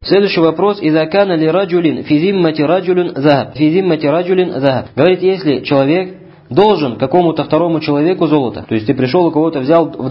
Следующий вопрос. Изакана ли раджулин физиммати раджулин захаб. Физиммати раджулин захаб. Говорит, если человек должен какому-то второму человеку золото, то есть ты пришел у кого-то, взял в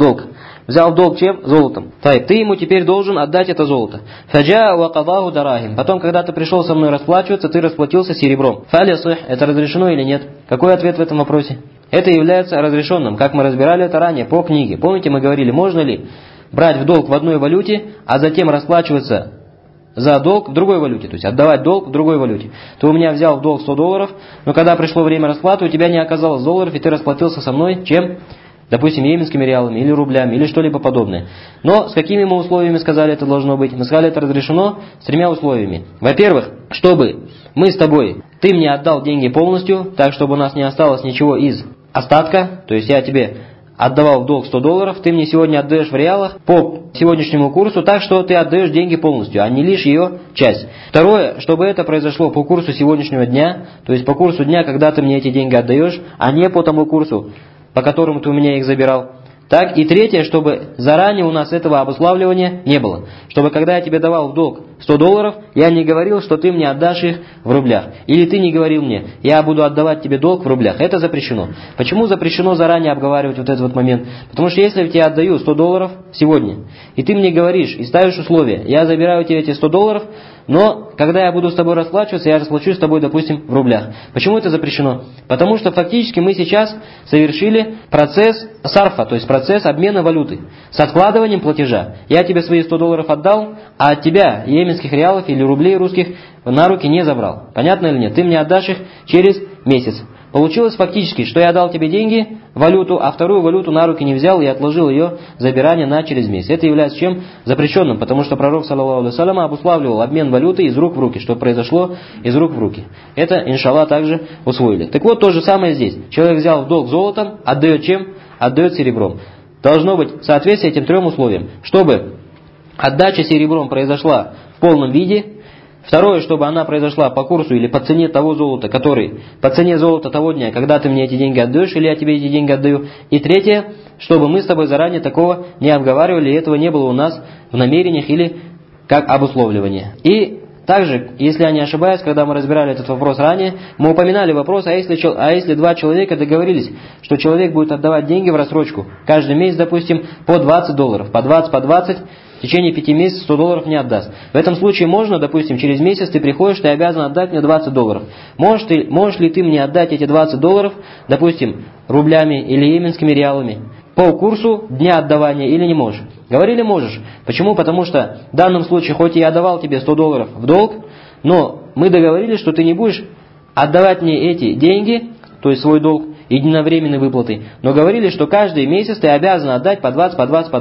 долг чем? Золотом. Ты ему теперь должен отдать это золото. Фаджа ва кадаху дарахим. Потом, когда ты пришел со мной расплачиваться, ты расплатился серебром. Фалясых. Это разрешено или нет? Какой ответ в этом вопросе? Это является разрешенным, как мы разбирали это ранее по книге. Помните, мы говорили, можно ли брать в долг в одной валюте, а затем расплачиваться за долг в другой валюте, то есть отдавать долг в другой валюте. Ты у меня взял в долг $100, но когда пришло время расплаты, у тебя не оказалось долларов, и ты расплатился со мной чем? Допустим, йеменскими реалами, или рублями, или что-либо подобное. Но с какими мы условиями сказали это должно быть? Мы сказали, это разрешено с 3 условиями. Во-первых, чтобы мы с тобой, ты мне отдал деньги полностью, так чтобы у нас не осталось ничего из остатка, то есть я тебе отдавал в долг $100, ты мне сегодня отдаешь в реалах по сегодняшнему курсу, так что ты отдаешь деньги полностью, а не лишь ее часть. Второе, чтобы это произошло по курсу сегодняшнего дня, то есть по курсу дня, когда ты мне эти деньги отдаешь, а не по тому курсу, по которому ты у меня их забирал. Так, и третье, чтобы заранее у нас этого обуславливания не было. Чтобы когда я тебе давал в долг $100, я не говорил, что ты мне отдашь их в рублях. Или ты не говорил мне, я буду отдавать тебе долг в рублях. Это запрещено. Почему запрещено заранее обговаривать вот этот вот момент? Потому что если я тебе отдаю $100 сегодня, и ты мне говоришь, и ставишь условия, я забираю у тебя эти $100, но когда я буду с тобой расплачиваться, я расплачусь с тобой, допустим, в рублях. Почему это запрещено? Потому что фактически мы сейчас совершили процесс сарфа, то есть процесс обмена валюты с откладыванием платежа. Я тебе свои $100 отдал, а от тебя йеменских реалов или рублей русских на руки не забрал. Понятно или нет? Ты мне отдашь их через месяц. Получилось фактически, что я дал тебе деньги, валюту, а вторую валюту на руки не взял и отложил ее забирание на через месяц. Это является чем? Запрещенным, потому что пророк, саллаллаху алейхи ва саллям, обуславливал обмен валюты из рук в руки, что произошло из рук в руки. Это, иншаллах, также усвоили. Так вот, то же самое здесь. Человек взял в долг золотом, отдает чем? Отдает серебром. Должно быть соответствие этим 3 условиям. Чтобы отдача серебром произошла в полном виде. Второе, чтобы она произошла по курсу или по цене того золота, по цене золота того дня, когда ты мне эти деньги отдаешь, или я тебе эти деньги отдаю. И третье, чтобы мы с тобой заранее такого не обговаривали, и этого не было у нас в намерениях или как обусловливание. И также, если я не ошибаюсь, когда мы разбирали этот вопрос ранее, мы упоминали вопрос, а если 2 человека договорились, что человек будет отдавать деньги в рассрочку, каждый месяц, допустим, по $20, по 20, в течение 5 месяцев $100 не отдаст. В этом случае можно, допустим, через месяц ты приходишь, ты обязан отдать мне $20. Можешь ли ты мне отдать эти $20, допустим, рублями или йеменскими реалами, по курсу дня отдавания или не можешь? Говорили, можешь. Почему? Потому что в данном случае, хоть я давал тебе $100 в долг, но мы договорились, что ты не будешь отдавать мне эти деньги, то есть свой долг, единовременной выплаты, но говорили, что каждый месяц ты обязан отдать по 20.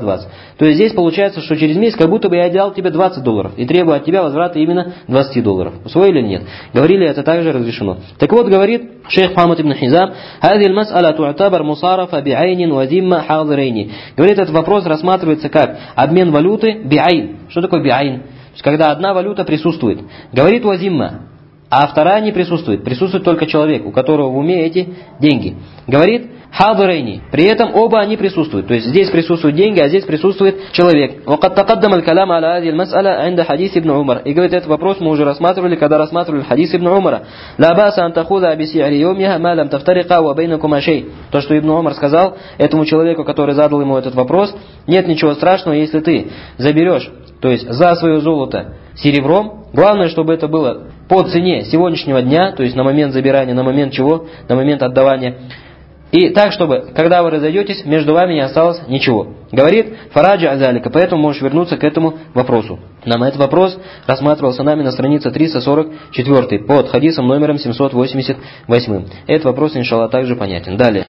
То есть здесь получается, что через месяц как будто бы я отдал тебе $20 и требую от тебя возврата именно $20. Усвоили или нет? Говорили, это также разрешено. Так вот, говорит шейх Мухаммад ибн Хизам, «Хази аль-мас'аля ту'табар мусарафа би'айнин ва зимма хазирайни». Говорит, этот вопрос рассматривается как обмен валюты би'айн. Что такое би'айн? То есть, когда одна валюта присутствует. Говорит вазимма, а вторая не присутствует. Присутствует только человек, у которого в уме эти деньги. Говорит хадирайни. При этом оба они присутствуют. То есть здесь присутствуют деньги, а здесь присутствует человек. وقد تقدم الكلام على هذه المسألة عند حديث ابن عمر. И говорит, этот вопрос мы уже рассматривали, когда рассматривали хадис ибн Умара. لا بأس أن تأخذ بسعر يومها ما لم تفترقا وبينكما شيء. То, что ибн Умар сказал этому человеку, который задал ему этот вопрос, нет ничего страшного, если ты заберешь, то есть за свое золото серебром. Главное, чтобы это было по цене сегодняшнего дня, то есть на момент забирания, на момент чего? На момент отдавания. И так, чтобы, когда вы разойдетесь, между вами не осталось ничего. Говорит Фараджа Азалика, поэтому можешь вернуться к этому вопросу. Нам этот вопрос рассматривался нами на странице 344 под хадисом номером 788. Этот вопрос, иншаллах, также понятен. Далее.